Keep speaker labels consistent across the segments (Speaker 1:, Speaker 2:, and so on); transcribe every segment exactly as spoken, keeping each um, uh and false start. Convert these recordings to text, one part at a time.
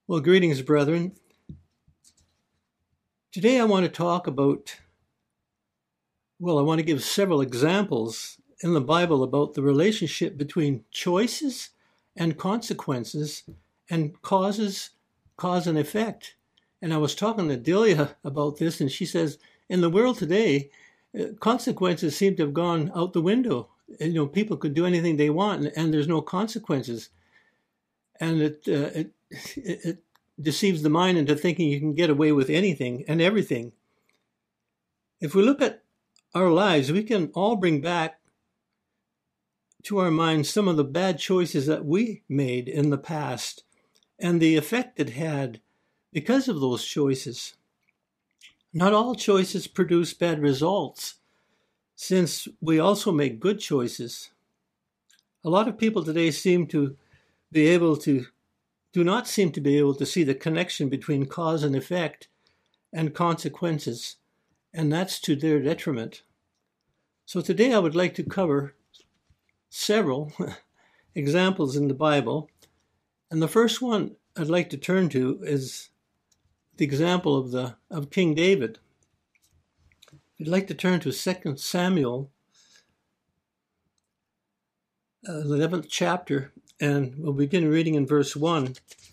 Speaker 1: Well, greetings, brethren. Today I want to talk about, well, I want to give several examples in the Bible about the relationship between choices and consequences and causes, cause and effect. And I was talking to Delia about this, and she says, in the world today, uh, consequences seem to have gone out the window. You know, people could do anything they want, and, and there's no consequences. And it, uh, it, it, it deceives the mind into thinking you can get away with anything and everything. If we look at our lives, we can all bring back to our minds some of the bad choices that we made in the past and the effect it had because of those choices. Not all choices produce bad results, since we also make good choices. A lot of people today seem to be able to, do not seem to be able to see the connection between cause and effect and consequences, and that's to their detriment. So today I would like to cover several examples in the Bible, and the first one I'd like to turn to is the example of the of King David. I'd like to turn to Second Samuel, uh, the eleventh chapter, and we'll begin reading in verse one.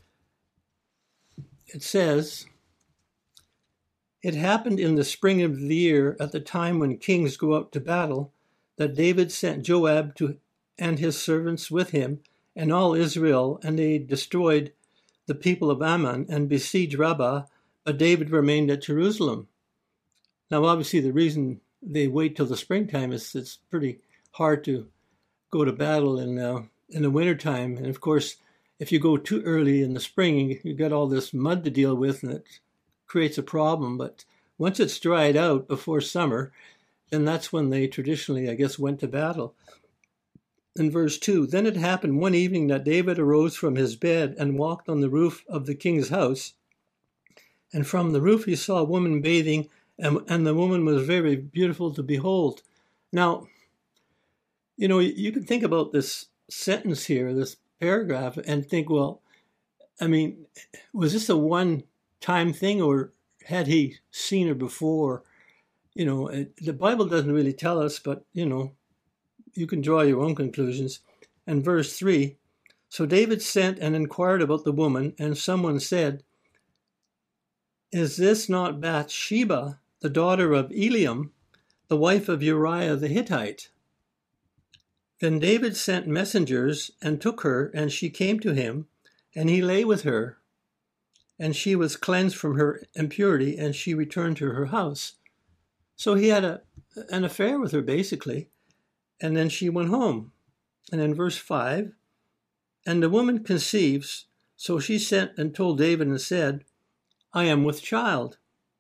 Speaker 1: It says, "It happened in the spring of the year, at the time when kings go out to battle, that David sent Joab to and his servants with him and all Israel, and they destroyed the people of Ammon and besieged Rabbah, but David remained at Jerusalem." Now, obviously, the reason they wait till the springtime is it's pretty hard to go to battle in uh, in the wintertime. And of course, if you go too early in the spring, you got all this mud to deal with, and it creates a problem. But once it's dried out before summer, then that's when they traditionally, I guess, went to battle. In verse two, "Then it happened one evening that David arose from his bed and walked on the roof of the king's house. And from the roof he saw a woman bathing, and, and the woman was very beautiful to behold." Now, you know, you can think about this sentence here, this paragraph, and think, well, I mean, was this a one-time thing, or had he seen her before? You know, it, the Bible doesn't really tell us, but, you know, you can draw your own conclusions. And verse three, "So David sent and inquired about the woman, and someone said, 'Is this not Bathsheba, the daughter of Eliam, the wife of Uriah the Hittite?' Then David sent messengers and took her, and she came to him, and he lay with her. And she was cleansed from her impurity, and she returned to her house." So he had a, an affair with her, basically, and then she went home. And in verse five, "And the woman conceives, so she sent and told David and said, 'I am with child.'"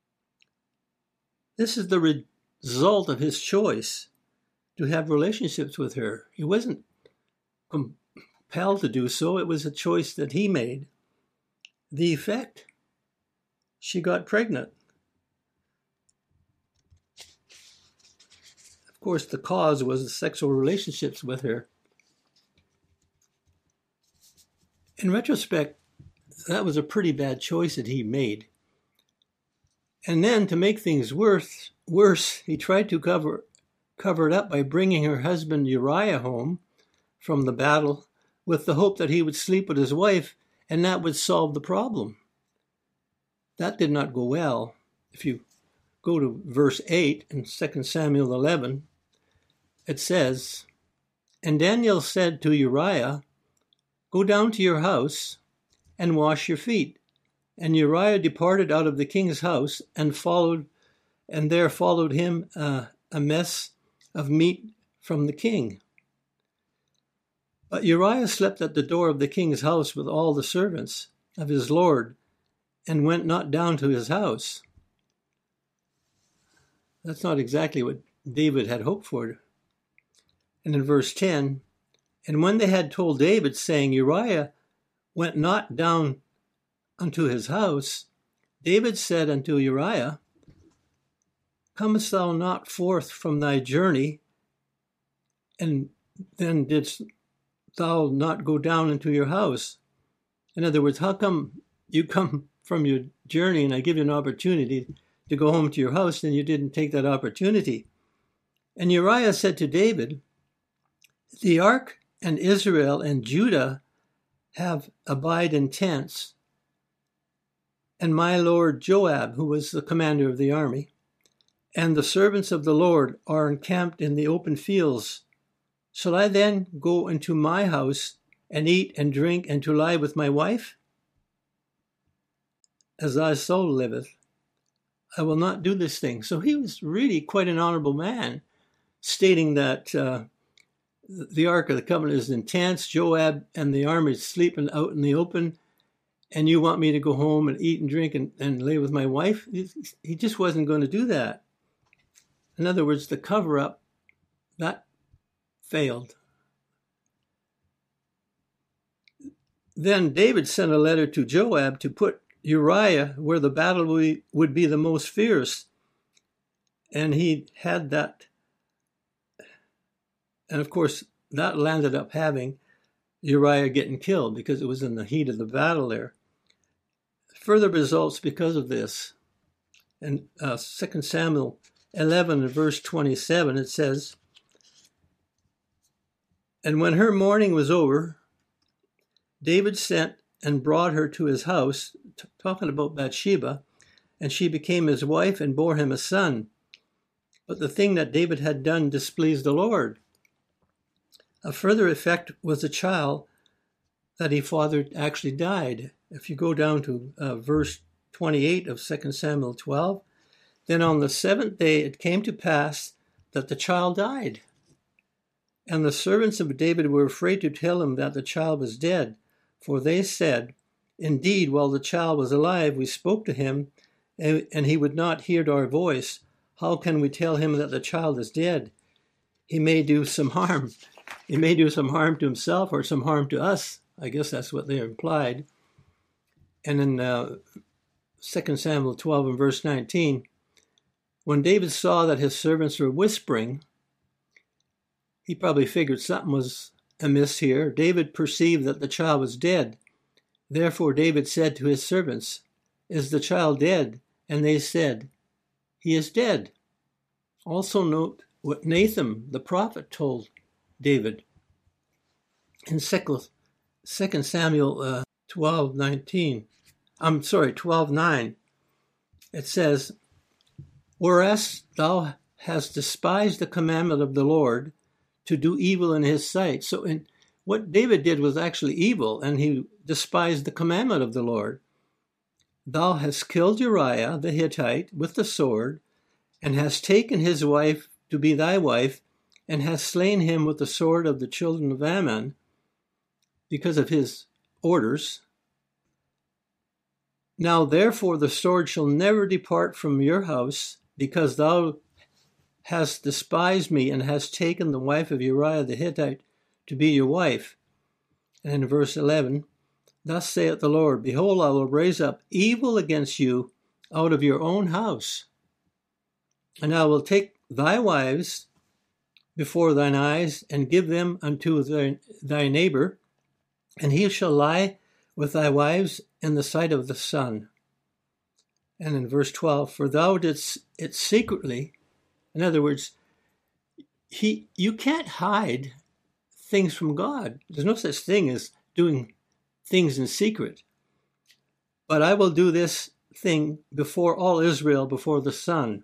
Speaker 1: This is the result of his choice to have relationships with her. He wasn't compelled to do so. It was a choice that he made. The effect, she got pregnant. Of course, the cause was the sexual relationships with her. In retrospect, that was a pretty bad choice that he made. And then, to make things worse, worse, he tried to cover cover it up by bringing her husband Uriah home from the battle with the hope that he would sleep with his wife and that would solve the problem. That did not go well. If you go to verse eight in Second Samuel eleven, it says, "And Daniel said to Uriah, 'Go down to your house and wash your feet.' And Uriah departed out of the king's house and followed, and there followed him uh, a mess of meat from the king. But Uriah slept at the door of the king's house with all the servants of his lord, and went not down to his house." That's not exactly what David had hoped for. And in verse ten, "And when they had told David, saying, 'Uriah went not down unto his house,' David said unto Uriah, 'Comest thou not forth from thy journey? And then didst thou not go down into your house?'" In other words, how come you come from your journey and I give you an opportunity to go home to your house, and you didn't take that opportunity. And Uriah said to David, the ark and Israel and Judah have abide in tents, and my lord Joab, who was the commander of the army, and the servants of the Lord are encamped in the open fields. Shall I then go into my house and eat and drink and to lie with my wife? As thy soul liveth, I will not do this thing. So he was really quite an honorable man, stating that uh, the Ark of the Covenant is in tents, Joab and the army is sleeping out in the open, and you want me to go home and eat and drink and, and lay with my wife? He just wasn't going to do that. In other words, the cover-up, that failed. Then David sent a letter to Joab to put Uriah where the battle would be the most fierce. And he had that. And of course, that landed up having Uriah getting killed because it was in the heat of the battle there. Further results because of this. In uh, Second Samuel eleven and verse twenty-seven, it says, and when her mourning was over, David sent and brought her to his house, t- talking about Bathsheba, and she became his wife and bore him a son. But the thing that David had done displeased the Lord. A further effect was the child that he fathered actually died. If you go down to uh, verse twenty-eight of Second Samuel twelve, then on the seventh day it came to pass that the child died. And the servants of David were afraid to tell him that the child was dead, for they said, indeed, while the child was alive, we spoke to him, and, and he would not hear our voice. How can we tell him that the child is dead? He may do some harm. He may do some harm to himself or some harm to us. I guess that's what they implied. And in uh, Second Samuel twelve and verse nineteen, when David saw that his servants were whispering, he probably figured something was amiss here. David perceived that the child was dead. Therefore David said to his servants, is the child dead? And they said, he is dead. Also note what Nathan the prophet told David. In Second Samuel uh, twelve nineteen, I'm sorry, twelve nine, it says, whereas thou hast despised the commandment of the Lord to do evil in his sight. So in, what David did was actually evil, and he despised the commandment of the Lord. Thou hast killed Uriah the Hittite with the sword, and hast taken his wife to be thy wife, and hast slain him with the sword of the children of Ammon, because of his orders. Now therefore the sword shall never depart from your house, because thou hast despised me, and hast taken the wife of Uriah the Hittite to be your wife. And in verse eleven, thus saith the Lord, behold, I will raise up evil against you out of your own house, and I will take thy wives before thine eyes, and give them unto thy, thy neighbor, and he shall lie with thy wives in the sight of the sun. And in verse twelve, for thou didst it secretly. In other words, he you can't hide things from God. There's no such thing as doing things in secret. But I will do this thing before all Israel, before the sun.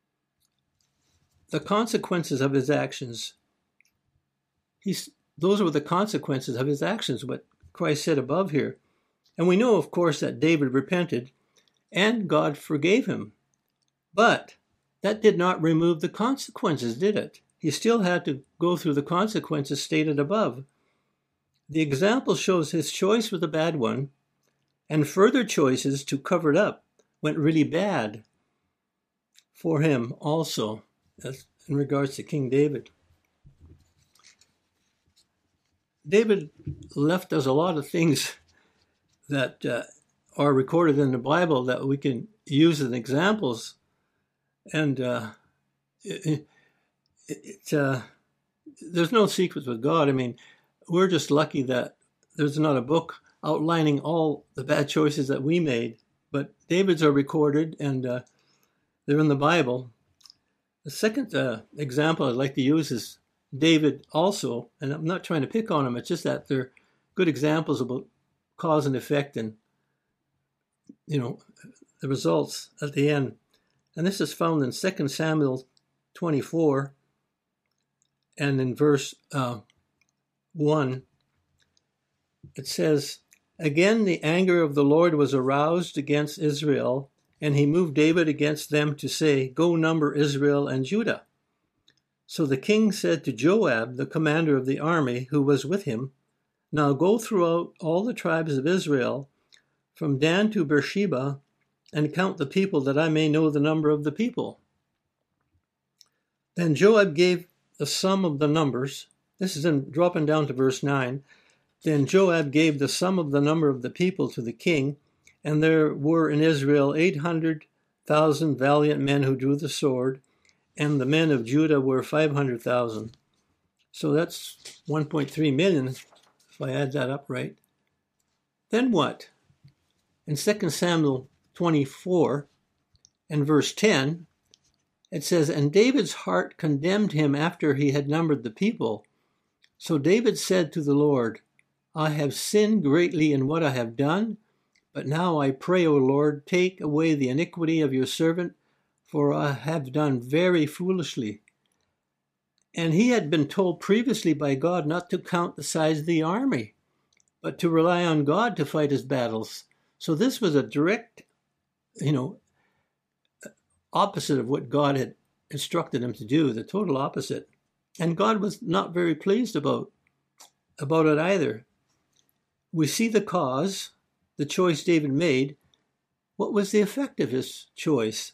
Speaker 1: The consequences of his actions, he's, those were the consequences of his actions, what Christ said above here. And we know, of course, that David repented and God forgave him. But that did not remove the consequences, did it? He still had to go through the consequences stated above. The example shows his choice was a bad one, and further choices to cover it up went really bad for him also, as in regards to King David. David left us a lot of things that uh, are recorded in the Bible that we can use as examples. And uh, it, it, uh, there's no secrets with God. I mean, we're just lucky that there's not a book outlining all the bad choices that we made. But David's are recorded, and uh, they're in the Bible. The second uh, example I'd like to use is David also, and I'm not trying to pick on him, it's just that they're good examples about cause and effect and, you know, the results at the end. And this is found in Second Samuel twenty-four, and in verse uh, one, it says, "Again the anger of the Lord was aroused against Israel, and he moved David against them to say, 'Go number Israel and Judah.' So the king said to Joab, the commander of the army, who was with him, 'Now go throughout all the tribes of Israel, from Dan to Beersheba, and count the people, that I may know the number of the people.' Then Joab gave the sum of the numbers." This is in dropping down to verse nine. "Then Joab gave the sum of the number of the people to the king, and there were in Israel eight hundred thousand valiant men who drew the sword, and the men of Judah were five hundred thousand. So that's one point three million, if I add that up right. Then what? In Second Samuel twenty-four and verse ten, it says, "And David's heart condemned him after he had numbered the people. So David said to the Lord, 'I have sinned greatly in what I have done, but now I pray, O Lord, take away the iniquity of your servant, for I have done very foolishly.'" And he had been told previously by God not to count the size of the army, but to rely on God to fight his battles. So this was a direct, you know, opposite of what God had instructed him to do, the total opposite. And God was not very pleased about, about it either. We see the cause, the choice David made. What was the effect of his choice?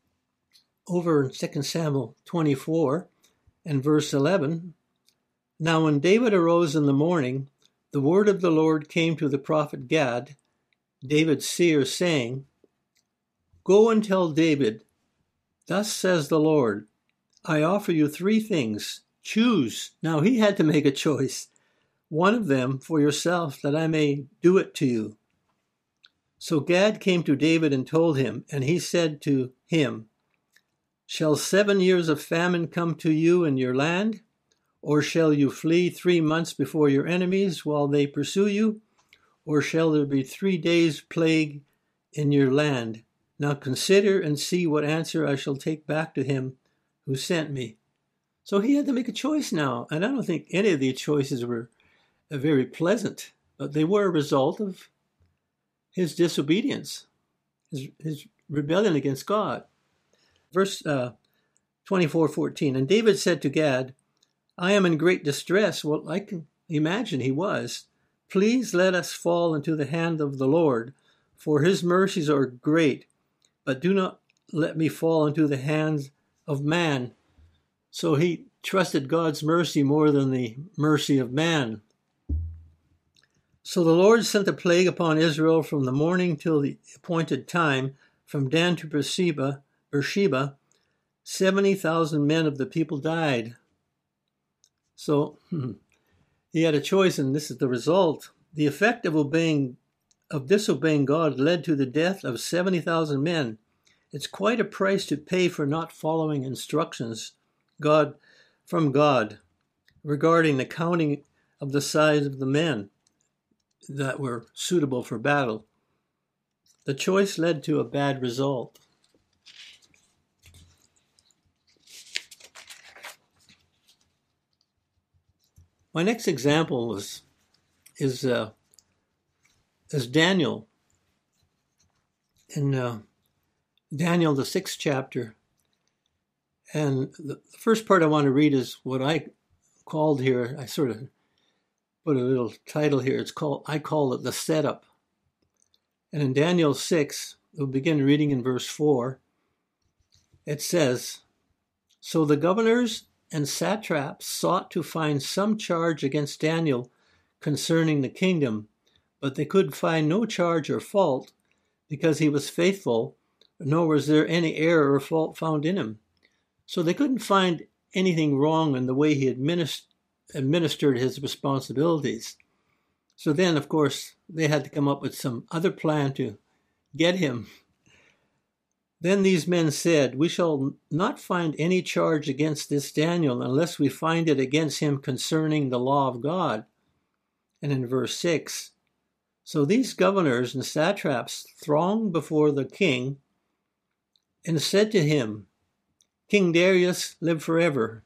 Speaker 1: Over in Second Samuel twenty-four and verse eleven, "Now when David arose in the morning, the word of the Lord came to the prophet Gad, David's seer, saying, 'Go and tell David, thus says the Lord, I offer you three things. Choose.'" Now he had to make a choice. "One of them for yourself, that I may do it to you." So Gad came to David and told him, and he said to him, "Shall seven years of famine come to you in your land? Or shall you flee three months before your enemies while they pursue you? Or shall there be three days' plague in your land? Now consider and see what answer I shall take back to him who sent me." So he had to make a choice now, and I don't think any of these choices were very pleasant, but they were a result of his disobedience, his, his rebellion against God. Verse uh, twenty-four fourteen, "And David said to Gad, I am in great distress." Well, I can imagine he was. "Please let us fall into the hand of the Lord, for his mercies are great, but do not let me fall into the hands of man." So he trusted God's mercy more than the mercy of man. "So the Lord sent a plague upon Israel from the morning till the appointed time, from Dan to Beersheba, Beersheba, seventy thousand men of the people died." So hmm, he had a choice, and this is the result. The effect of obeying, of disobeying God led to the death of seventy thousand men. It's quite a price to pay for not following instructions God from God regarding the counting of the size of the men that were suitable for battle. The choice led to a bad result. My next example is is, uh, is Daniel. In uh, Daniel, the sixth chapter. And the first part I want to read is what I called here, I sort of put a little title here. It's called, I call it the setup. And in Daniel six, we'll begin reading in verse four. It says, "So the governors and satraps sought to find some charge against Daniel concerning the kingdom, but they could find no charge or fault, because he was faithful, nor was there any error or fault found in him." So they couldn't find anything wrong in the way he administ- administered his responsibilities. So then, of course, they had to come up with some other plan to get him. Then these men said, "We shall not find any charge against this Daniel unless we find it against him concerning the law of God." And in verse six, so these governors and satraps thronged before the king and said to him, "King Darius, live forever."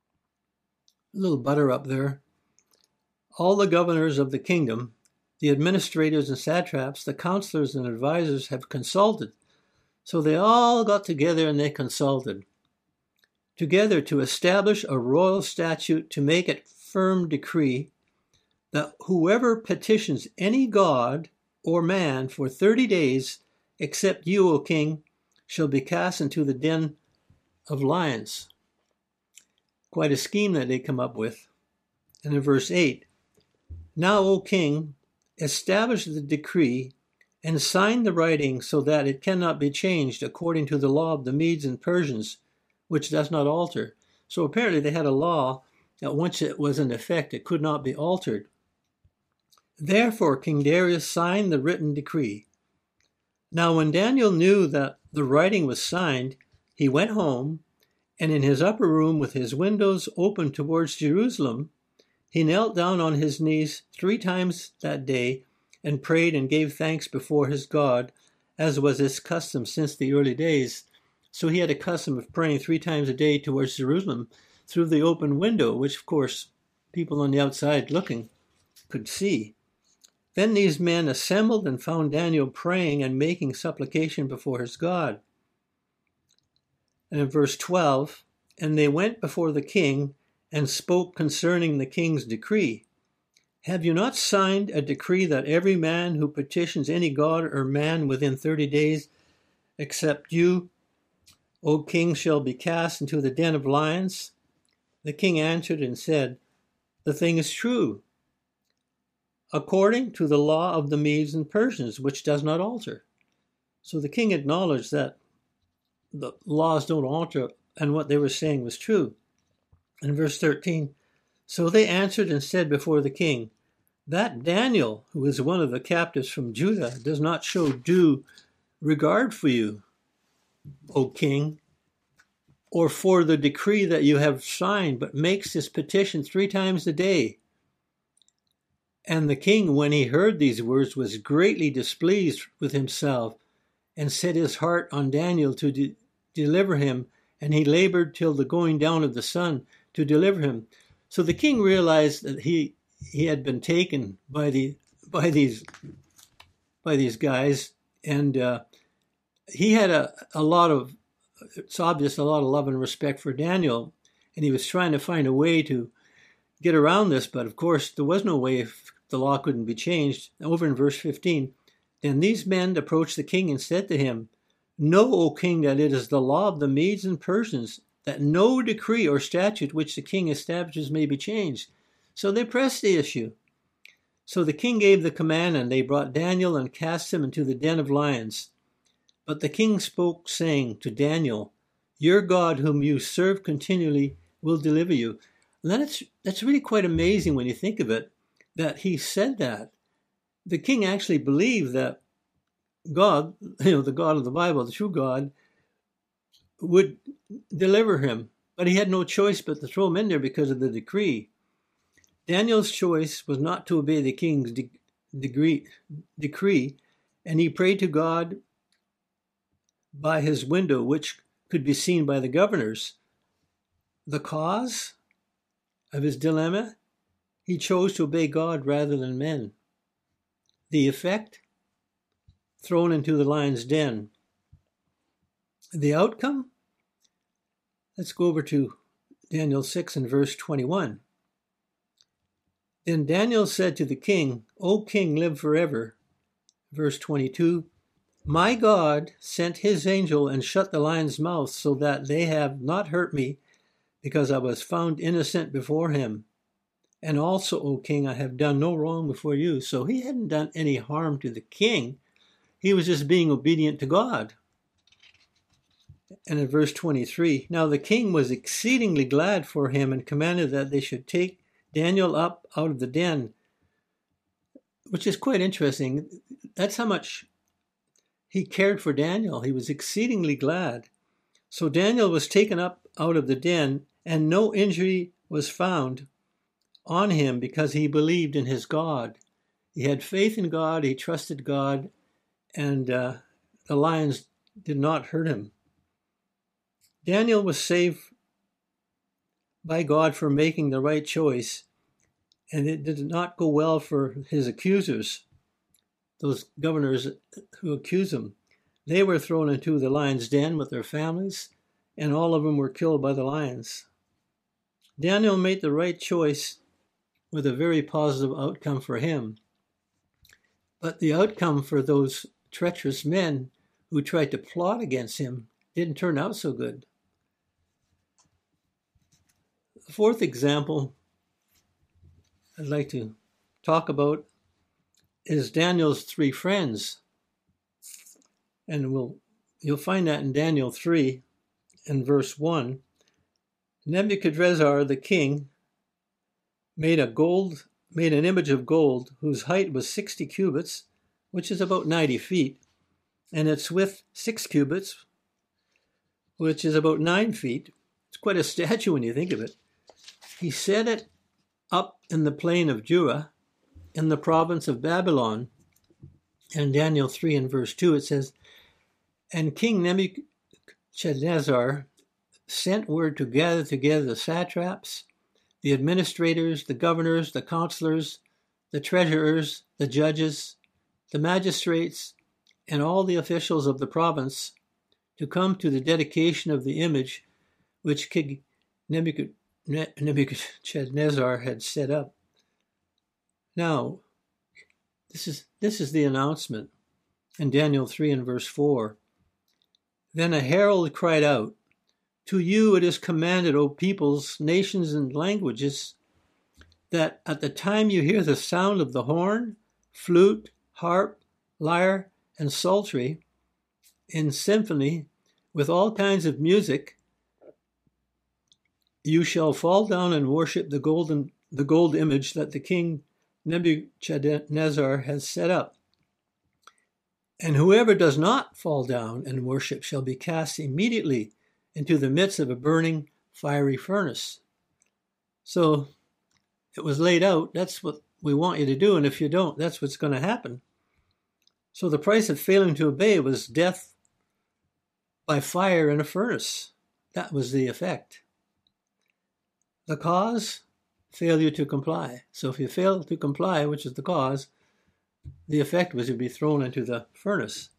Speaker 1: A little butter up there. All the governors of the kingdom, the administrators and satraps, the counselors and advisors have consulted. So they all got together and they consulted together to establish a royal statute to make it firm decree that whoever petitions any god or man for thirty days, except you, O king, shall be cast into the den of lions. Quite a scheme that they come up with. And in verse eight, now, O king, establish the decree and sign the writing so that it cannot be changed according to the law of the Medes and Persians, which does not alter. So apparently they had a law that once it was in effect, it could not be altered. Therefore, King Darius signed the written decree. Now, when Daniel knew that the writing was signed, he went home, and in his upper room with his windows open towards Jerusalem, he knelt down on his knees three times that day and prayed and gave thanks before his God, as was his custom since the early days. So he had a custom of praying three times a day towards Jerusalem through the open window, which, of course, people on the outside looking could see. Then these men assembled and found Daniel praying and making supplication before his God. And in verse twelve, and they went before the king and spoke concerning the king's decree. Have you not signed a decree that every man who petitions any god or man within thirty days, except you, O king, shall be cast into the den of lions? The king answered and said, the thing is true, according to the law of the Medes and Persians, which does not alter. So the king acknowledged that the laws don't alter, and what they were saying was true. In verse thirteen, so they answered and said before the king, that Daniel, who is one of the captives from Judah, does not show due regard for you, O king, or for the decree that you have signed, but makes his petition three times a day. And the king, when he heard these words, was greatly displeased with himself, and set his heart on Daniel to de- deliver him, and he labored till the going down of the sun to deliver him. So the king realized that he he had been taken by the by these by these guys, and uh, he had a, a lot of it's obvious a lot of love and respect for Daniel, and he was trying to find a way to get around this, but of course there was no way if the law couldn't be changed. Over in verse fifteen, then these men approached the king and said to him, know, O king, that it is the law of the Medes and Persians that no decree or statute which the king establishes may be changed. So they pressed the issue. So the king gave the command, and they brought Daniel and cast him into the den of lions. But the king spoke, saying to Daniel, your God, whom you serve continually, will deliver you. And that's, that's really quite amazing when you think of it, that he said that. The king actually believed that God, you know, the God of the Bible, the true God, would deliver him. But he had no choice but to throw him in there because of the decree. Daniel's choice was not to obey the king's de- degree, decree, and he prayed to God by his window, which could be seen by the governors. The cause of his dilemma? He chose to obey God rather than men. The effect? Thrown into the lion's den. The outcome? Let's go over to Daniel six and verse twenty-one. Then Daniel said to the king, O king, live forever. Verse twenty-two, my God sent his angel and shut the lion's mouth so that they have not hurt me, because I was found innocent before him. And also, O king, I have done no wrong before you. So he hadn't done any harm to the king. He was just being obedient to God. And in verse twenty-three, now the king was exceedingly glad for him and commanded that they should take Daniel up out of the den. which is quite interesting. That's how much he cared for Daniel. He was exceedingly glad. So Daniel was taken up out of the den, and no injury was found on him because he believed in his God. He had faith in God, he trusted God, and uh, the lions did not hurt him. Daniel was saved by God for making the right choice, and it did not go well for his accusers, those governors who accused him. They were thrown into the lion's den with their families, and all of them were killed by the lions. Daniel made the right choice with a very positive outcome for him. But the outcome for those treacherous men who tried to plot against him didn't turn out so good. The fourth example I'd like to talk about is Daniel's three friends. And we'll, you'll find that in Daniel three and verse one. Nebuchadrezzar the king made a gold, made an image of gold whose height was sixty cubits, which is about ninety feet, and its width six cubits, which is about nine feet. It's quite a statue when you think of it. He set it up in the plain of Dura, in the province of Babylon. In Daniel three and verse two, it says, "And King Nebuchadnezzar sent word to gather together the satraps, the administrators, the governors, the counselors, the treasurers, the judges, the magistrates, and all the officials of the province to come to the dedication of the image which King Nebuchadnezzar had set up." Now, this is this is the announcement in Daniel three and verse four. "Then a herald cried out, 'To you it is commanded, O peoples, nations, and languages, that at the time you hear the sound of the horn, flute, harp, lyre, and psaltery, in symphony, with all kinds of music, you shall fall down and worship the golden the gold image that the king Nebuchadnezzar has set up. And whoever does not fall down and worship shall be cast immediately into the midst of a burning fiery furnace.'" So it was laid out. That's what we want you to do, and if you don't, that's what's going to happen. So the price of failing to obey was death by fire in a furnace. That was the effect. The cause? Failure to comply. So if you fail to comply, which is the cause, the effect was you'd be thrown into the furnace.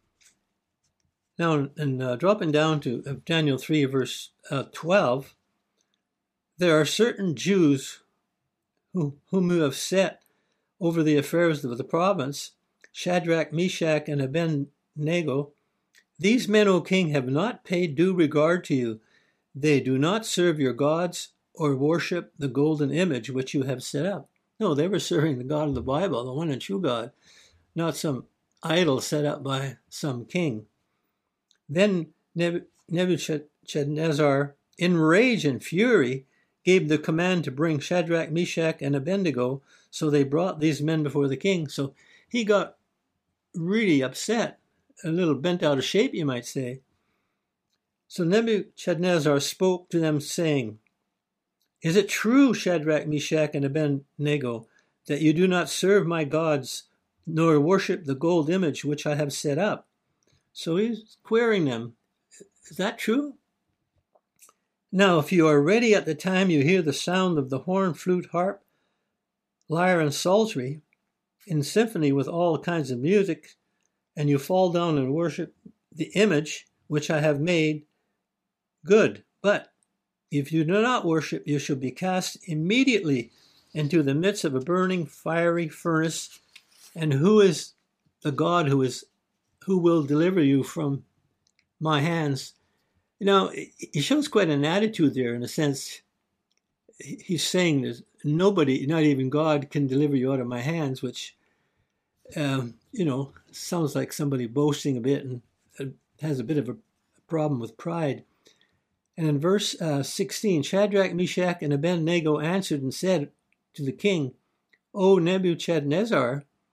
Speaker 1: Now, and uh, dropping down to uh, Daniel three, verse uh, twelve, there are certain Jews who, whom you have set over the affairs of the province, Shadrach, Meshach, and Abednego. These men, O king, have not paid due regard to you. They do not serve your gods or worship the golden image which you have set up. No, they were serving the God of the Bible, the one and true God, not some idol set up by some king. Then Nebuchadnezzar, in rage and fury, gave the command to bring Shadrach, Meshach, and Abednego. So they brought these men before the king. So he got really upset, a little bent out of shape, you might say. So Nebuchadnezzar spoke to them, saying, "Is it true, Shadrach, Meshach, and Abednego, that you do not serve my gods, nor worship the gold image which I have set up?" So he's querying them. Is that true? "Now, if you are ready at the time you hear the sound of the horn, flute, harp, lyre, and psaltery, in symphony with all kinds of music, and you fall down and worship the image which I have made, good. But if you do not worship, you shall be cast immediately into the midst of a burning fiery furnace. And who is the God who is who will deliver you from my hands?" You know, he shows quite an attitude there, in a sense. He's saying there's nobody, not even God, can deliver you out of my hands, which, um, you know, sounds like somebody boasting a bit and has a bit of a problem with pride. And in verse uh, sixteen, Shadrach, Meshach, and Abednego answered and said to the king, "O Nebuchadnezzar,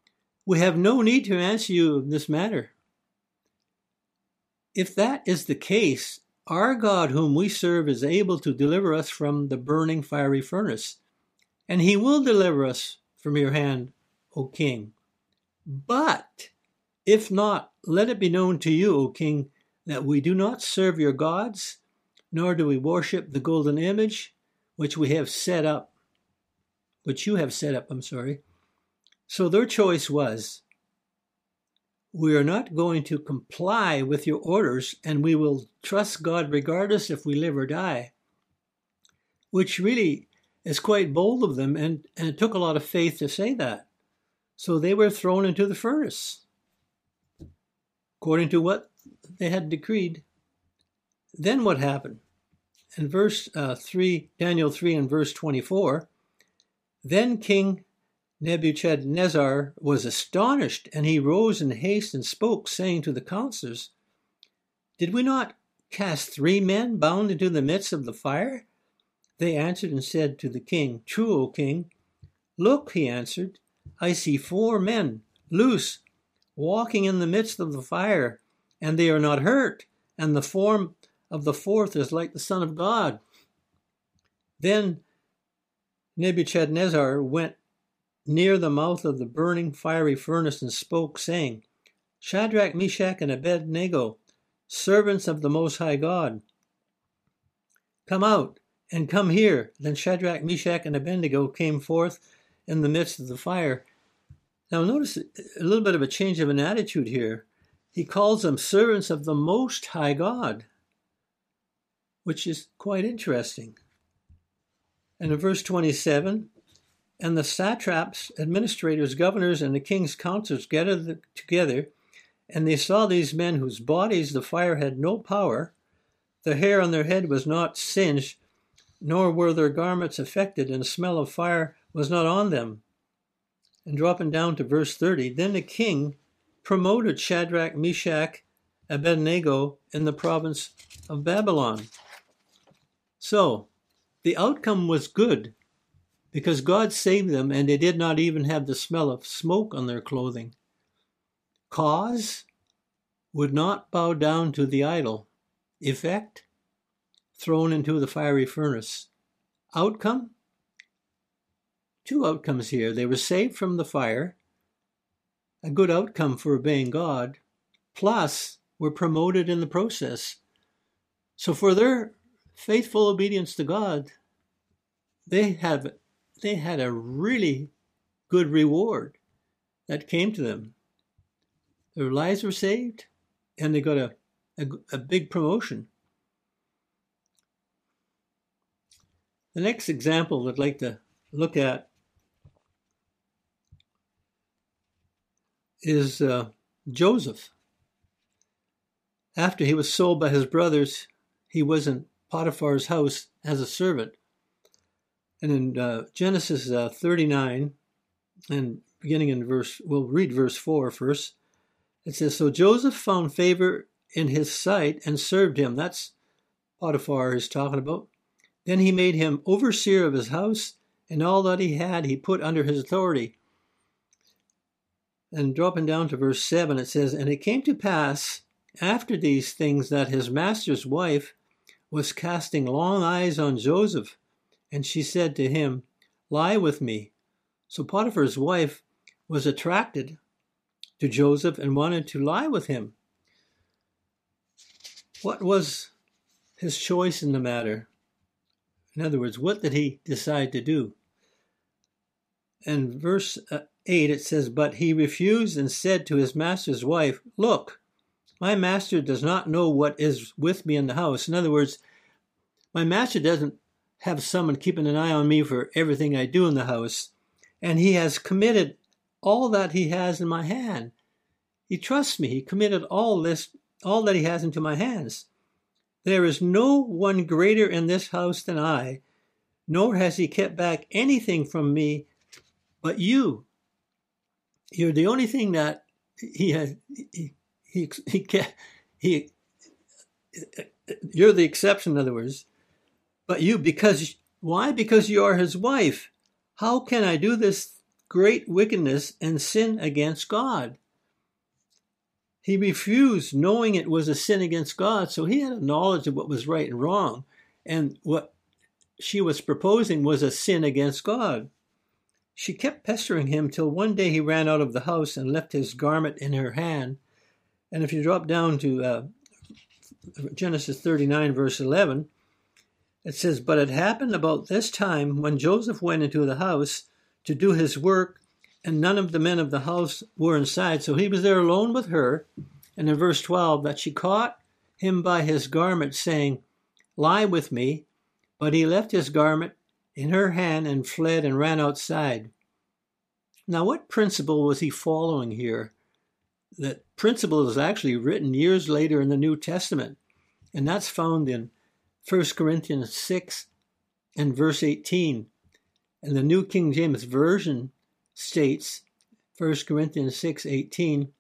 Speaker 1: We have no need to answer you in this matter. If that is the case, our God whom we serve is able to deliver us from the burning fiery furnace, and he will deliver us from your hand, O king. But if not, let it be known to you, O king, that we do not serve your gods, nor do we worship the golden image which we have set up, which you have set up, I'm sorry. So their choice was, we are not going to comply with your orders, and we will trust God regardless if we live or die, which really is quite bold of them, and, and it took a lot of faith to say that. So they were thrown into the furnace, according to what they had decreed. Then what happened? In verse uh, three, Daniel three and verse twenty-four, then King Nebuchadnezzar was astonished, and he rose in haste and spoke, saying to the counselors, did we not cast three men bound into the midst of the fire? They answered and said to the king, true, O king. Look, he answered, I see four men loose, walking in the midst of the fire, and they are not hurt, and the form of the fourth is like the Son of God. Then Nebuchadnezzar went near the mouth of the burning fiery furnace and spoke, saying, Shadrach, Meshach, and Abednego, servants of the Most High God, come out and come here. Then Shadrach, Meshach, and Abednego came forth in the midst of the fire. Now notice a little bit of a change of an attitude here. He calls them servants of the Most High God, which is quite interesting. And in verse twenty-seven, and the satraps, administrators, governors, and the king's counselors gathered together, and they saw these men whose bodies the fire had no power. The hair on their head was not singed, nor were their garments affected, and the smell of fire was not on them. And dropping down to verse thirty, then the king promoted Shadrach, Meshach, Abednego in the province of Babylon. So, the outcome was good, because God saved them, and they did not even have the smell of smoke on their clothing. Cause, would not bow down to the idol. Effect, thrown into the fiery furnace. Outcome, two outcomes here. They were saved from the fire, a good outcome for obeying God, plus were promoted in the process. So for their faithful obedience to God, they have they had a really good reward that came to them. Their lives were saved, and they got a, a, a big promotion. The next example I'd like to look at is uh, Joseph. After he was sold by his brothers, he was in Potiphar's house as a servant. And in uh, Genesis uh, thirty-nine, and beginning in verse, we'll read verse four first. It says, so Joseph found favor in his sight and served him. That's Potiphar is talking about. Then he made him overseer of his house, and all that he had he put under his authority. And dropping down to verse seven, it says, and it came to pass after these things that his master's wife was casting long eyes on Joseph, and she said to him, lie with me. So Potiphar's wife was attracted to Joseph and wanted to lie with him. What was his choice in the matter? In other words, what did he decide to do? In verse eight, it says, but he refused and said to his master's wife, look, my master does not know what is with me in the house. In other words, my master doesn't have someone keeping an eye on me for everything I do in the house, and he has committed all that he has in my hand. He trusts me. He committed all this, all that he has into my hands. There is no one greater in this house than I, nor has he kept back anything from me but you. You're the only thing that he has. He he he, he, he you're the exception, in other words. But you, because why? Because you are his wife. How can I do this great wickedness and sin against God. He refused, knowing it was a sin against God, so he had a knowledge of what was right and wrong, and what she was proposing was a sin against God. She kept pestering him till one day he ran out of the house and left his garment in her hand. And if you drop down to uh, Genesis thirty-nine, verse eleven, it says, "But it happened about this time when Joseph went into the house to do his work, and none of the men of the house were inside." So he was there alone with her. And in verse twelve, that she caught him by his garment, saying, "Lie with me." But he left his garment in her hand and fled and ran outside. Now, what principle was he following here? That principle is actually written years later in the New Testament, and that's found in First Corinthians six and verse eighteen. And the New King James Version states, First Corinthians six eighteen,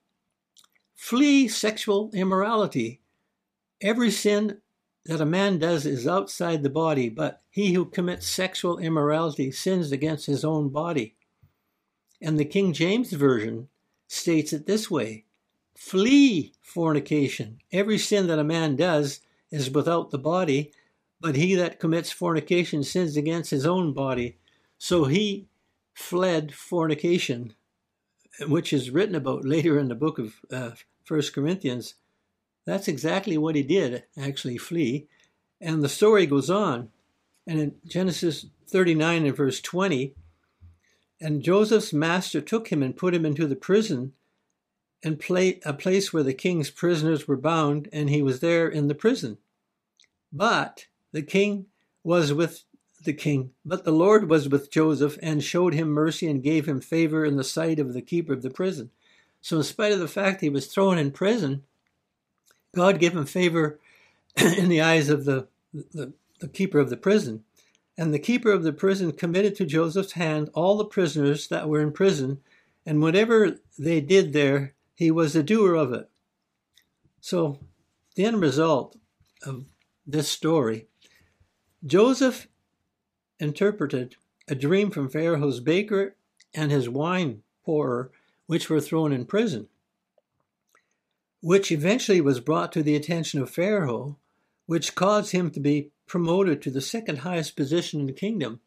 Speaker 1: "Flee sexual immorality. Every sin that a man does is outside the body, but he who commits sexual immorality sins against his own body." And the King James Version states it this way, "Flee fornication. Every sin that a man does is without the body, but he that commits fornication sins against his own body." So he fled fornication, which is written about later in the book of uh, First Corinthians. That's exactly what he did, actually flee. And the story goes on. And in Genesis thirty-nine and verse twenty, "And Joseph's master took him and put him into the prison, and play, a place where the king's prisoners were bound, and he was there in the prison. But the king was with the king, but the Lord was with Joseph and showed him mercy and gave him favor in the sight of the keeper of the prison." So in spite of the fact he was thrown in prison, God gave him favor in the eyes of the, the, the keeper of the prison. And the keeper of the prison committed to Joseph's hand all the prisoners that were in prison, and whatever they did there, he was the doer of it. So the end result of this story, Joseph interpreted a dream from Pharaoh's baker and his wine pourer, which were thrown in prison, which eventually was brought to the attention of Pharaoh, which caused him to be promoted to the second highest position in the kingdom.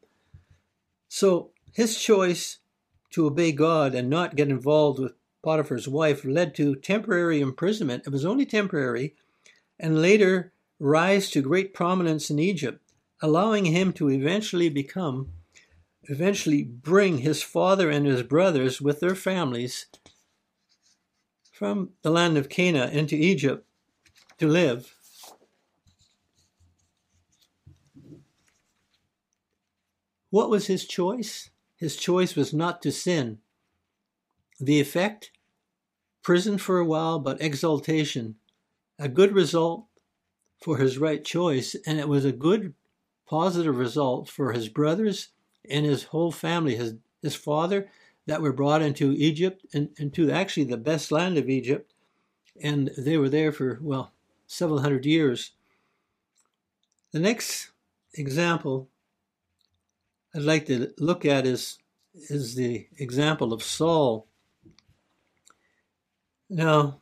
Speaker 1: So his choice to obey God and not get involved with Potiphar's wife led to temporary imprisonment. It was only temporary, and later rise to great prominence in Egypt, allowing him to eventually become, eventually bring his father and his brothers with their families from the land of Canaan into Egypt to live. What was his choice? His choice was not to sin. The effect? Prison for a while, but exaltation. A good result for his right choice, and it was a good, positive result for his brothers and his whole family, his, his father, that were brought into Egypt, and into actually the best land of Egypt. And they were there for, well, several hundred years. The next example I'd like to look at is, is the example of Saul. Now,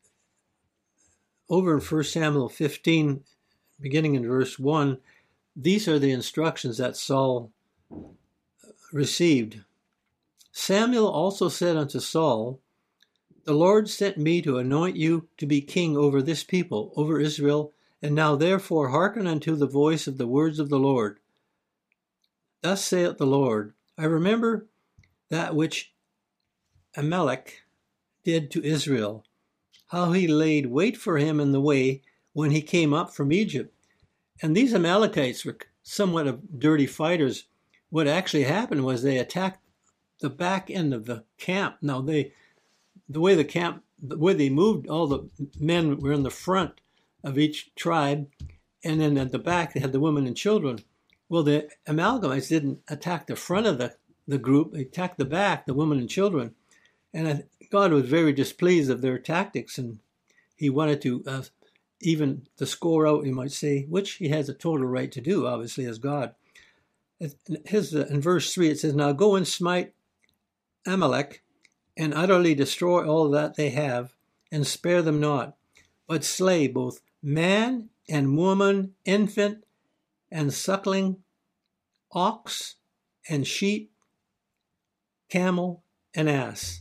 Speaker 1: over in First Samuel fifteen, beginning in verse one, these are the instructions that Saul received. "Samuel also said unto Saul, The Lord sent me to anoint you to be king over this people, over Israel, and now therefore hearken unto the voice of the words of the Lord. Thus saith the Lord, I remember that which Amalek did to Israel, how he laid wait for him in the way when he came up from Egypt. And these Amalekites were somewhat of dirty fighters. What actually happened was they attacked the back end of the camp. Now, they, the way the camp, the way they moved, all the men were in the front of each tribe, and then at the back they had the women and children. Well, the Amalekites didn't attack the front of the, the group, they attacked the back, the women and children. And God was very displeased of their tactics, and he wanted to uh, even the score out, you might say, which he has a total right to do, obviously, as God. His, uh, in verse three, it says, Now go and smite Amalek, and utterly destroy all that they have, and spare them not, but slay both man and woman, infant and suckling, ox and sheep, camel and ass.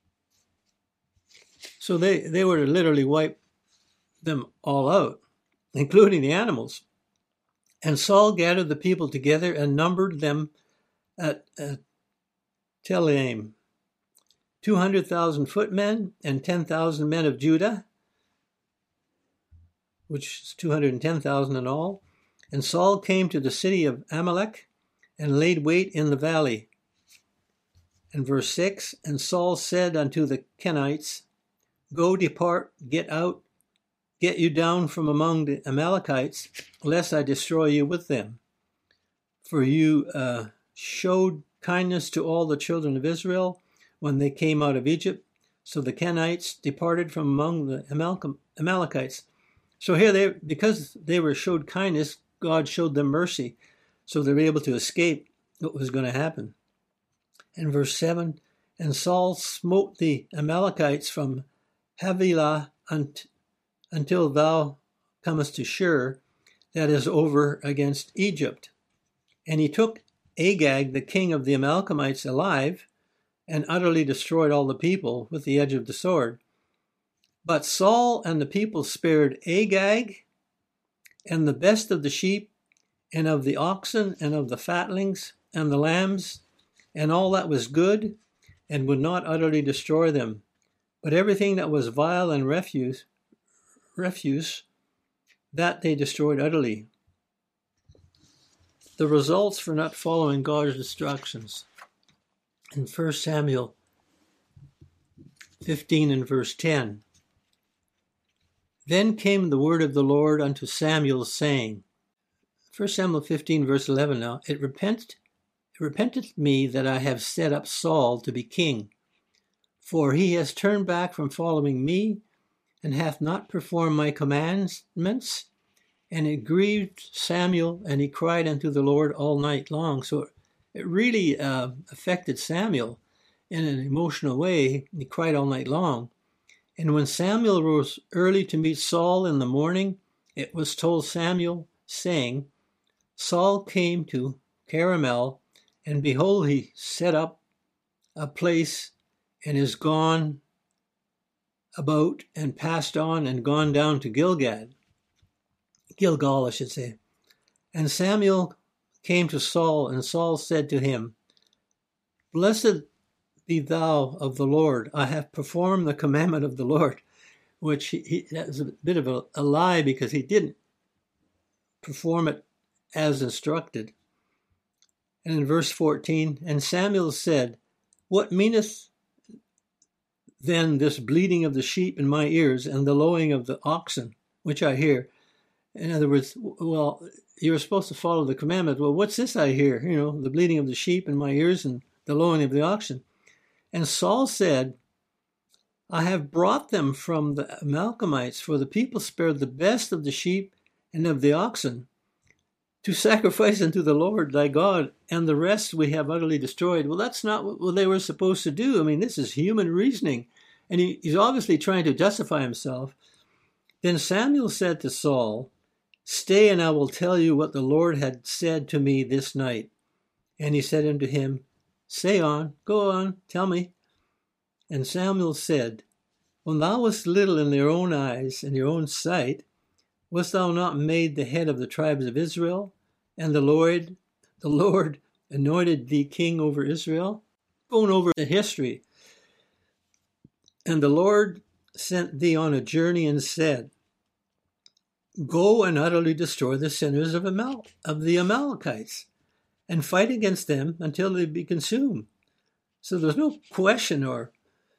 Speaker 1: So they, they were to literally wipe them all out, including the animals. And Saul gathered the people together and numbered them at, at Telaim, two hundred thousand footmen and ten thousand men of Judah, which is two hundred ten thousand in all. And Saul came to the city of Amalek and laid wait in the valley. And verse six, and Saul said unto the Kenites, Go, depart, get out, get you down from among the Amalekites, lest I destroy you with them. For you uh, showed kindness to all the children of Israel when they came out of Egypt. So the Kenites departed from among the Amal- Amalekites. So here, they, because they were showed kindness, God showed them mercy. So they were able to escape what was going to happen. And verse seven, and Saul smote the Amalekites from Havilah unt, until thou comest to Shur, that is over against Egypt. And he took Agag, the king of the Amalekites, alive, and utterly destroyed all the people with the edge of the sword. But Saul and the people spared Agag, and the best of the sheep, and of the oxen, and of the fatlings, and the lambs, and all that was good, and would not utterly destroy them. But everything that was vile and refuse, refuse, that they destroyed utterly. The results for not following God's instructions. In First Samuel fifteen and verse ten. Then came the word of the Lord unto Samuel, saying, First Samuel fifteen, verse eleven now, It repent, it repenteth me that I have set up Saul to be king, for he has turned back from following me, and hath not performed my commandments. And it grieved Samuel, and he cried unto the Lord all night long. So it really uh, affected Samuel in an emotional way. He cried all night long. And when Samuel rose early to meet Saul in the morning, it was told Samuel, saying, Saul came to Carmel, and behold, he set up a place, and is gone about, and passed on, and gone down to Gilgad. Gilgal, I should say. And Samuel came to Saul, and Saul said to him, Blessed be thou of the Lord. I have performed the commandment of the Lord, which he, he, that was a bit of a, a lie, because he didn't perform it as instructed. And in verse fourteen, and Samuel said, What meaneth then this bleating of the sheep in my ears, and the lowing of the oxen, which I hear? In other words, well, you were supposed to follow the commandment. Well, what's this I hear? You know, the bleating of the sheep in my ears and the lowing of the oxen. And Saul said, I have brought them from the Amalekites, for the people spared the best of the sheep and of the oxen to sacrifice unto the Lord thy God, and the rest we have utterly destroyed. Well, that's not what they were supposed to do. I mean, this is human reasoning. And he, he's obviously trying to justify himself. Then Samuel said to Saul, Stay, and I will tell you what the Lord had said to me this night. And he said unto him, Say on, go on, tell me. And Samuel said, When thou wast little in your own eyes, in your own sight, wast thou not made the head of the tribes of Israel? And the Lord, the Lord anointed thee king over Israel? Going over the history. And the Lord sent thee on a journey and said, Go and utterly destroy the sinners of, Amal- of the Amalekites, and fight against them until they be consumed. So there's no question or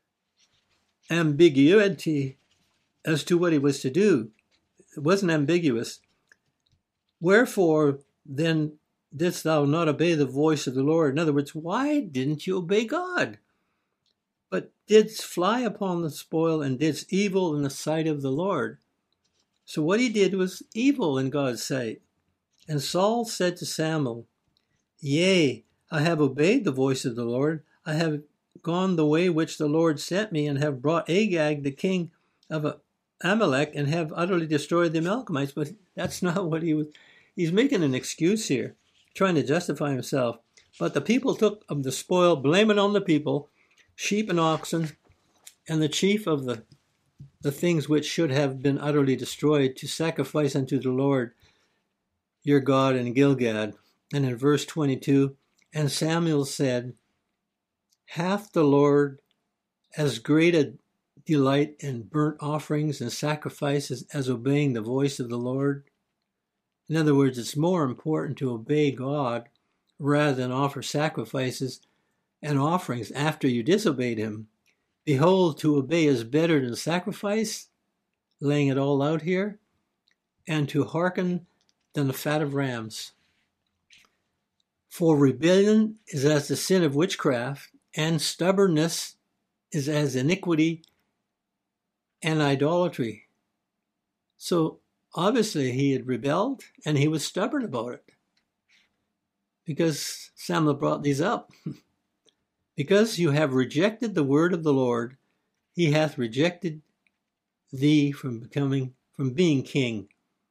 Speaker 1: ambiguity as to what he was to do. It wasn't ambiguous. Wherefore then didst thou not obey the voice of the Lord? In other words, why didn't you obey God? But didst fly upon the spoil, and didst evil in the sight of the Lord. So what he did was evil in God's sight. And Saul said to Samuel, Yea, I have obeyed the voice of the Lord. I have gone the way which the Lord sent me, and have brought Agag, the king of Amalek, and have utterly destroyed the Amalekites. But that's not what he was. He's making an excuse here, trying to justify himself. But the people took of the spoil, blaming on the people, sheep and oxen, and the chief of the, the things which should have been utterly destroyed, to sacrifice unto the Lord your God in Gilgad. And in verse twenty-two, and Samuel said, hath the Lord as great a delight in burnt offerings and sacrifices as obeying the voice of the Lord? In other words, it's more important to obey God rather than offer sacrifices and offerings after you disobeyed him. Behold, to obey is better than sacrifice, laying it all out here, and to hearken than the fat of rams. For rebellion is as the sin of witchcraft, and stubbornness is as iniquity and idolatry. So obviously he had rebelled, and he was stubborn about it, because Samuel brought these up. Because you have rejected the word of the Lord, he hath rejected thee from becoming, from being king.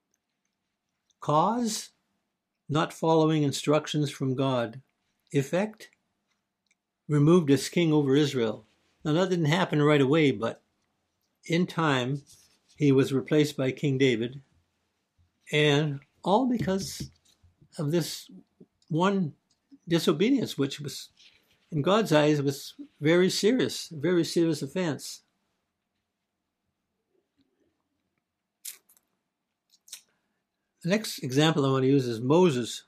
Speaker 1: Cause, not following instructions from God. Effect, removed as king over Israel. Now that didn't happen right away, but in time he was replaced by King David, and all because of this one disobedience, which was, in God's eyes, was very serious, very serious offense. The next example I want to use is Moses.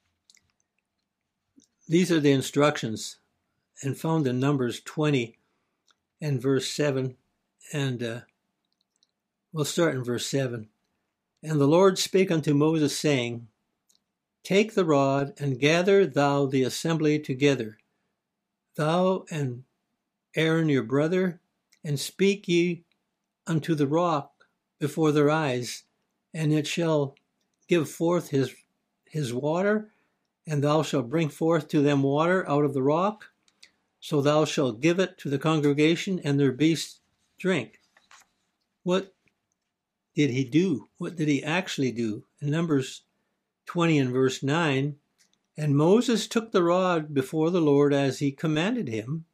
Speaker 1: These are the instructions, and found in Numbers twenty and verse seven, and uh, we'll start in verse seven. And the Lord spake unto Moses, saying, take the rod, and gather thou the assembly together, thou and Aaron your brother, and speak ye unto the rock before their eyes, and it shall give forth his his water, and thou shalt bring forth to them water out of the rock, so thou shalt give it to the congregation, and their beasts drink. What did he do? What did he actually do? In Numbers twenty and verse nine, and Moses took the rod before the Lord as he commanded him.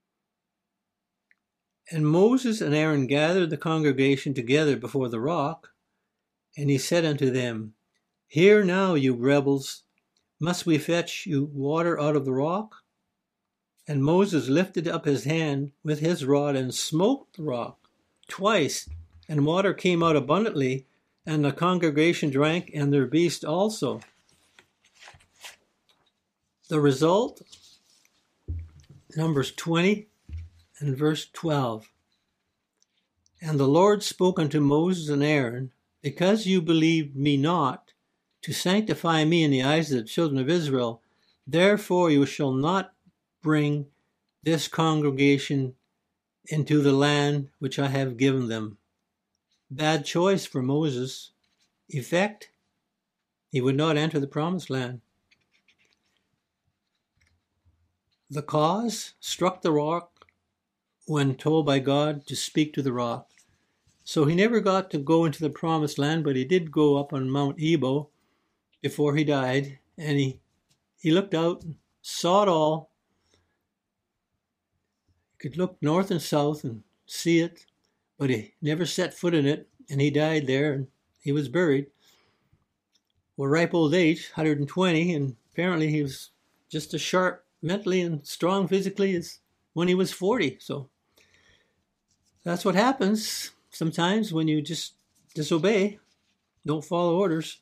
Speaker 1: And Moses and Aaron gathered the congregation together before the rock, and he said unto them, hear now, you rebels, must we fetch you water out of the rock? And Moses lifted up his hand with his rod and smote the rock twice, and water came out abundantly, and the congregation drank, and their beast also. The result, Numbers twenty and verse twelve. And the Lord spoke unto Moses and Aaron, because you believed me not, to sanctify me in the eyes of the children of Israel, therefore you shall not bring this congregation into the land which I have given them. Bad choice for Moses. Effect, he would not enter the promised land. The cause, struck the rock when told by God to speak to the rock. So he never got to go into the promised land, but he did go up on Mount Ebal before he died, and he, he looked out and saw it all. He could look north and south and see it, but he never set foot in it, and he died there, and he was buried. Well, ripe old age, one hundred twenty, and apparently he was just as sharp mentally and strong physically as when he was forty. So that's what happens sometimes when you just disobey, don't follow orders.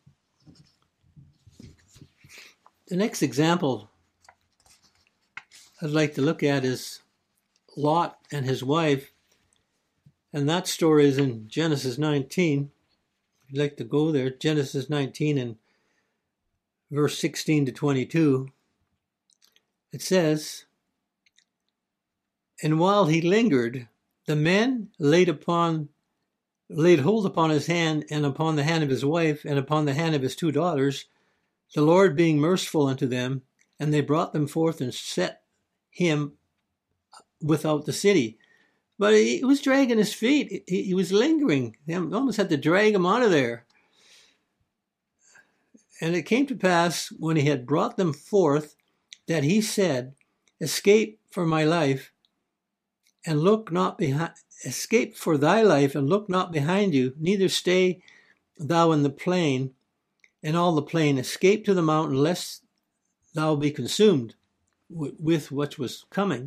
Speaker 1: The next example I'd like to look at is Lot and his wife, and that story is in Genesis nineteen. If you'd like to go there, Genesis nineteen and verse sixteen to twenty-two. It says, and while he lingered, the men laid upon laid hold upon his hand, and upon the hand of his wife, and upon the hand of his two daughters, the Lord being merciful unto them, and they brought them forth and set him without the city. But he was dragging his feet. He, he was lingering. They almost had to drag him out of there. And it came to pass, when he had brought them forth, that he said, Escape for my life, and look not behind. Escape for thy life, and look not behind you, neither stay thou in the plain, in all the plain. Escape to the mountain, lest thou be consumed with what was coming.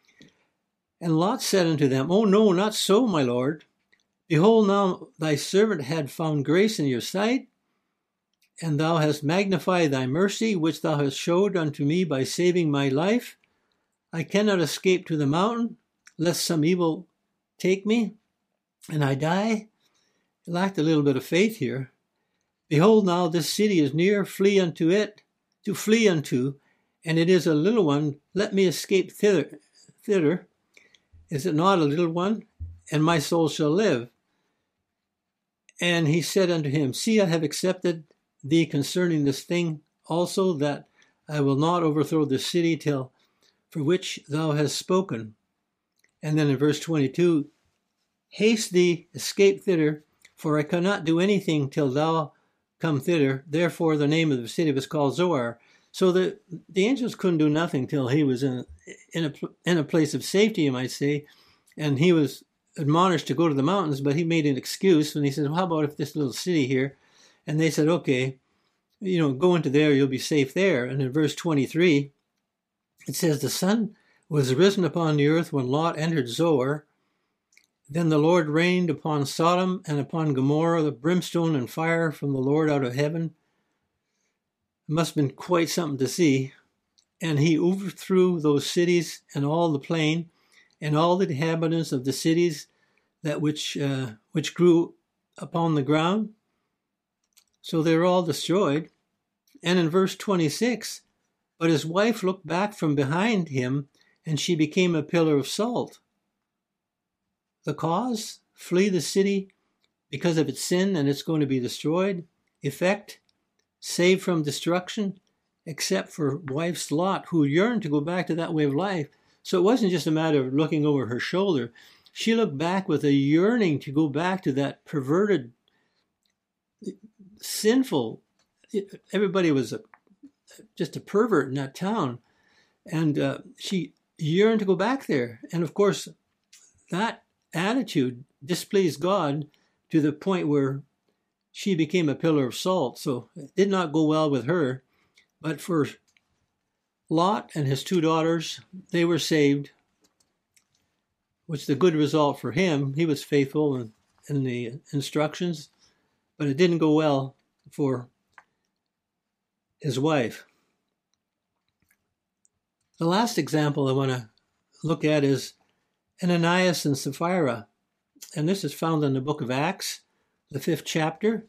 Speaker 1: And Lot said unto them, Oh, no, not so, my lord. Behold, now thy servant had found grace in your sight, and thou hast magnified thy mercy, which thou hast showed unto me by saving my life. I cannot escape to the mountain, lest some evil take me, and I die. I lacked a little bit of faith here. Behold, now this city is near, flee unto it, to flee unto, and it is a little one. Let me escape thither. thither. Is it not a little one? And my soul shall live. And he said unto him, See, I have accepted thee concerning this thing also, that I will not overthrow the city till for which thou hast spoken. And then in verse twenty-two, Haste thee, escape thither, for I cannot do anything till thou come thither. Therefore the name of the city was called Zoar. So the, the angels couldn't do nothing till he was in, in, a, in a place of safety, you might say. And he was admonished to go to the mountains, but he made an excuse. And he said, well, how about if this little city here? And they said, okay, you know, go into there, you'll be safe there. And in verse twenty-three, it says, The sun was risen upon the earth when Lot entered Zoar. Then the Lord rained upon Sodom and upon Gomorrah the brimstone and fire from the Lord out of heaven. It must have been quite something to see. And he overthrew those cities and all the plain, and all the inhabitants of the cities that which uh, which grew upon the ground. So they were all destroyed. And in verse twenty-six, But his wife looked back from behind him, and she became a pillar of salt. The cause? Flee the city because of its sin, and it's going to be destroyed. Effect? Saved from destruction, except for wife's Lot, who yearned to go back to that way of life. So it wasn't just a matter of looking over her shoulder. She looked back with a yearning to go back to that perverted, sinful, everybody was a, just a pervert in that town. And uh, she yearned to go back there. And of course, that attitude displeased God to the point where she became a pillar of salt. So it did not go well with her. But for Lot and his two daughters, they were saved, which is a good result for him. He was faithful in, in the instructions, but it didn't go well for his wife. The last example I want to look at is Ananias and Sapphira. And this is found in the book of Acts, the fifth chapter.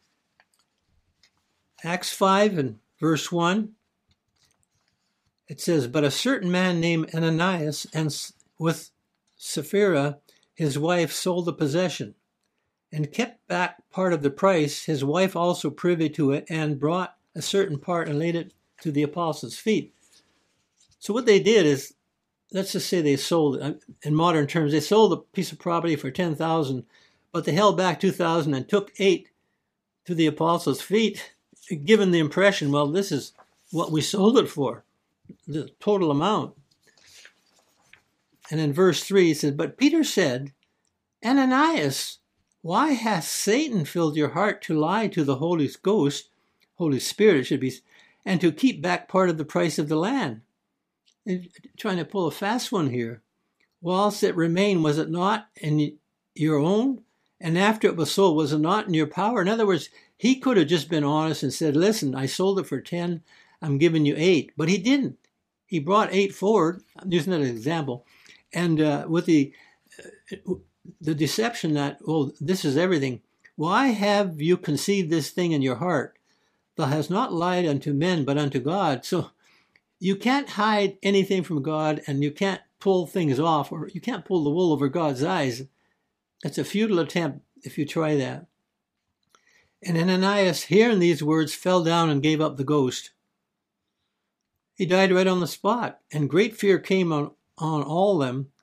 Speaker 1: Acts five and verse one. It says, But a certain man named Ananias, and with Sapphira, his wife, sold the possession, and kept back part of the price, his wife also privy to it, and brought a certain part and laid it to the apostles' feet. So what they did is, let's just say they sold it. In modern terms, they sold a piece of property for ten thousand dollars, but they held back two thousand dollars and took eight to the apostles' feet, given the impression, well, this is what we sold it for, the total amount. And in verse three, it says, But Peter said, Ananias, why hath Satan filled your heart to lie to the Holy Ghost, Holy Spirit it should be, and to keep back part of the price of the land? They're trying to pull a fast one here. Whilst it remained, was it not in your own? And after it was sold, was it not in your power? In other words, he could have just been honest and said, listen, I sold it for ten, I'm giving you eight. But he didn't. He brought eight forward. I'm using that as an example. And uh, with the uh, the deception that, oh, this is everything. Why have you conceived this thing in your heart? Thou hast not lied unto men, but unto God. So you can't hide anything from God, and you can't pull things off, or you can't pull the wool over God's eyes. It's a futile attempt if you try that. And Ananias, hearing these words, fell down and gave up the ghost. He died right on the spot, and great fear came on, on all them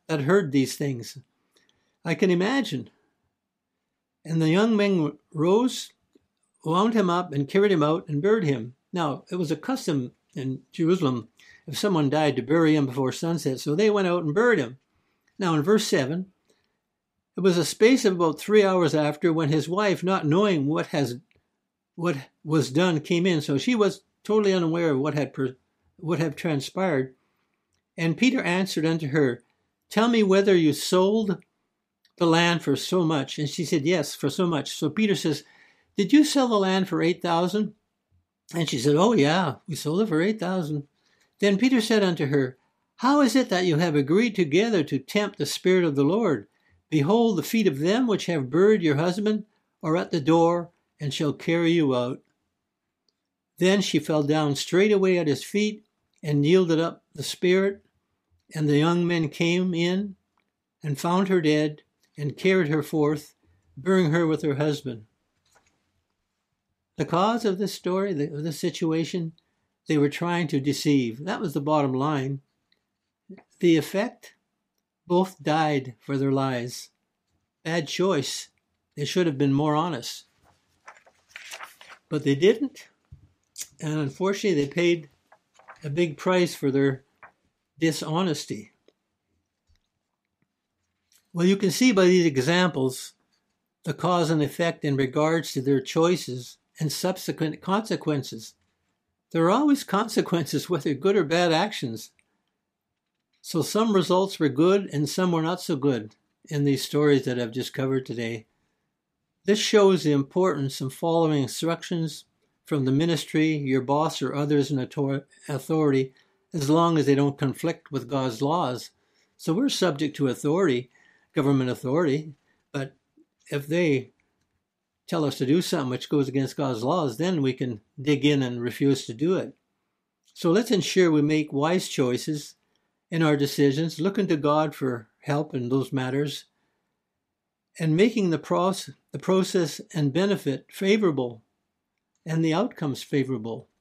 Speaker 1: that heard these things. I can imagine. And the young men rose, wound him up, and carried him out and buried him. Now, it was a custom in Jerusalem if someone died to bury him before sunset, so they went out and buried him. Now, in verse seven, it was a space of about three hours after when his wife, not knowing what has what was done, came in. So she was totally unaware of what had what had transpired. And Peter answered unto her, Tell me whether you sold the land for so much. And she said, Yes, for so much. So Peter says, Did you sell the land for eight thousand? And she said, Oh, yeah, we sold it for eight thousand. Then Peter said unto her, How is it that you have agreed together to tempt the Spirit of the Lord? Behold, the feet of them which have buried your husband are at the door, and shall carry you out. Then she fell down straightway at his feet, and yielded up the spirit. And the young men came in, and found her dead, and carried her forth, burying her with her husband. The cause of this story, of this situation, they were trying to deceive. That was the bottom line. The effect, both died for their lies. Bad choice. They should have been more honest. But they didn't. And unfortunately, they paid a big price for their dishonesty. Well, you can see by these examples the cause and effect in regards to their choices and subsequent consequences. There are always consequences, whether good or bad actions. So some results were good and some were not so good in these stories that I've just covered today. This shows the importance of following instructions from the ministry, your boss, or others in authority, as long as they don't conflict with God's laws. So we're subject to authority, government authority, but if they tell us to do something which goes against God's laws, then we can dig in and refuse to do it. So let's ensure we make wise choices in our decisions, looking to God for help in those matters, and making the process, the process and benefit favorable, and the outcomes favorable.